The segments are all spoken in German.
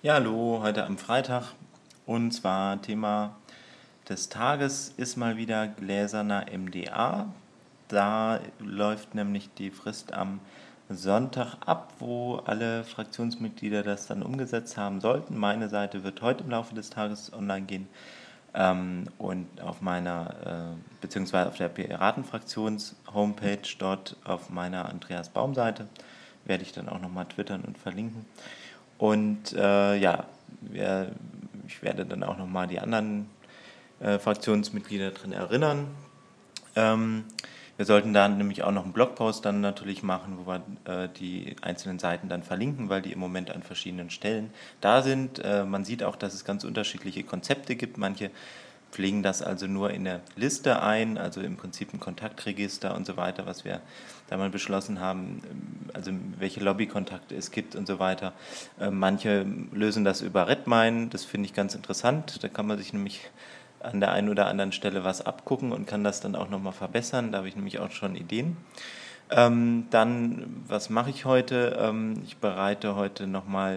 Ja, hallo, heute am Freitag. Und zwar Thema des Tages ist mal wieder gläserner MDA. Da läuft nämlich die Frist am Sonntag ab, wo alle Fraktionsmitglieder das dann umgesetzt haben sollten. Meine Seite wird heute im Laufe des Tages online gehen. Und auf meiner, beziehungsweise auf der Piratenfraktions-Homepage, dort auf meiner Andreas Baum-Seite, werde ich dann auch nochmal twittern und verlinken. Und ja, ich werde dann auch nochmal die anderen Fraktionsmitglieder drin erinnern. Wir sollten da nämlich auch noch einen Blogpost dann natürlich machen, wo wir die einzelnen Seiten dann verlinken, weil die im Moment an verschiedenen Stellen da sind. Man sieht auch, dass es ganz unterschiedliche Konzepte gibt. Manche pflegen das also nur in der Liste ein, also im Prinzip ein Kontaktregister und so weiter, was wir da mal beschlossen haben, also welche Lobbykontakte es gibt und so weiter. Manche lösen das über Redmine, das finde ich ganz interessant, da kann man sich nämlich an der einen oder anderen Stelle was abgucken und kann das dann auch nochmal verbessern, da habe ich nämlich auch schon Ideen. Dann, was mache ich heute? Ich bereite heute nochmal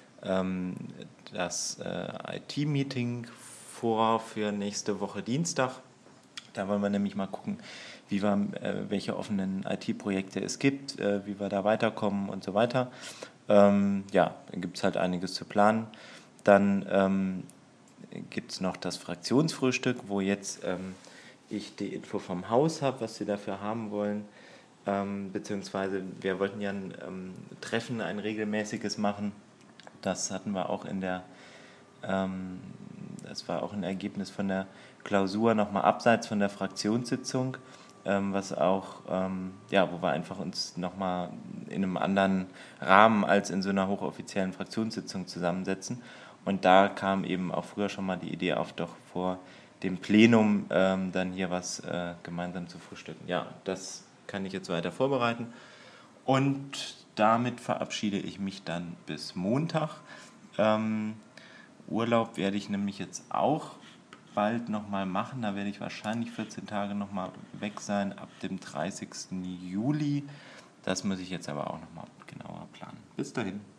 das IT-Meeting vor für nächste Woche Dienstag. Da wollen wir nämlich mal gucken, welche offenen IT-Projekte es gibt, wie wir da weiterkommen und so weiter. Ja, dann gibt es halt einiges zu planen. Dann gibt es noch das Fraktionsfrühstück, wo jetzt ich die Info vom Haus habe, was sie dafür haben wollen. Beziehungsweise wir wollten ja ein Treffen, ein regelmäßiges machen. Das hatten wir auch das war auch ein Ergebnis von der Klausur nochmal abseits von der Fraktionssitzung, was auch, ja, wo wir einfach uns nochmal in einem anderen Rahmen als in so einer hochoffiziellen Fraktionssitzung zusammensetzen. Und da kam eben auch früher schon mal die Idee auf, doch vor dem Plenum dann hier was gemeinsam zu frühstücken. Ja, das kann ich jetzt weiter vorbereiten. Und damit verabschiede ich mich dann bis Montag. Urlaub werde ich nämlich jetzt auch bald nochmal machen. Da werde ich wahrscheinlich 14 Tage nochmal weg sein, ab dem 30. Juli. Das muss ich jetzt aber auch nochmal genauer planen. Bis dahin.